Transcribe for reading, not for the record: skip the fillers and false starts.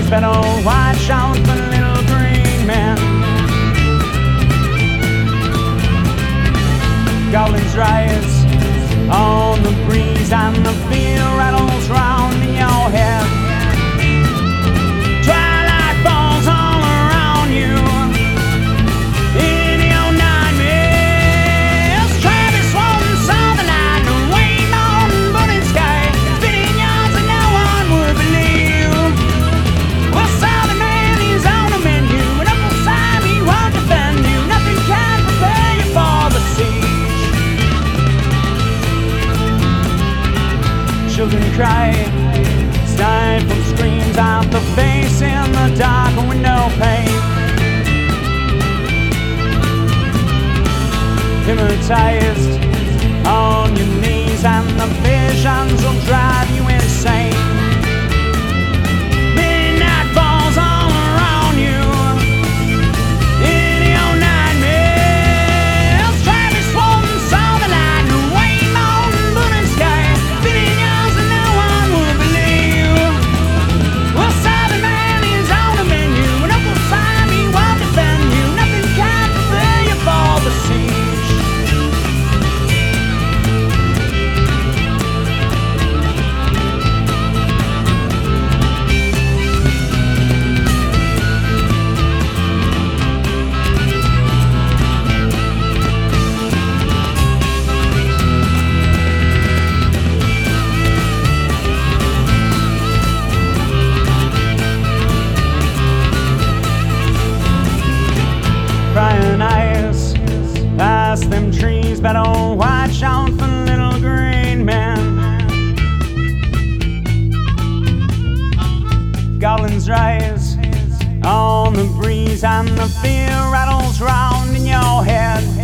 trees, better watch out for little green men. Goblins rise on the breeze and the fear rattles round in your head. Twilight falls all around you in your nightmares. Travis Walton saw the light and waved on the burning sky, spinning yarns that no one would believe. Well, Southern Man, he's on the menu, and up beside me won't defend you. Nothing can prepare you for the siege. Children cry, stifled screams out the face in the dark window pane. Hypnotized on your knees, and the visions will drive you insane. Midnight falls all around you in your nightmares. Travis Walton saw the light and waved on the burning sky, spinning yarns that no one would believe. Well, Southern Man is on the menu, and up beside me won't defend you. Nothing can prepare you for the siege. Crying eyes past them trees, better watch out for little green men. Goblins rise on the breeze and the fear rattles round in your head.